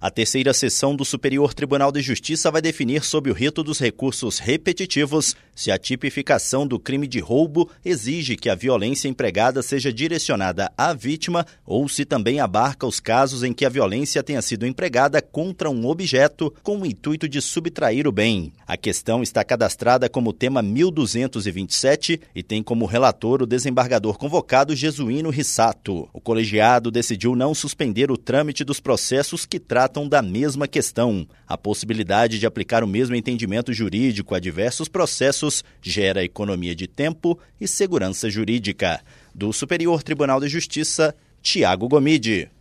A terceira sessão do Superior Tribunal de Justiça vai definir sob o rito dos recursos repetitivos se a tipificação do crime de roubo exige que a violência empregada seja direcionada à vítima ou se também abarca os casos em que a violência tenha sido empregada contra um objeto com o intuito de subtrair o bem. A questão está cadastrada como tema 1227 e tem como relator o desembargador convocado Jesuíno Rissato. O colegiado decidiu não suspender o trâmite dos processos que tratam da mesma questão. A possibilidade de aplicar o mesmo entendimento jurídico a diversos processos gera economia de tempo e segurança jurídica. Do Superior Tribunal de Justiça, Tiago Gomide.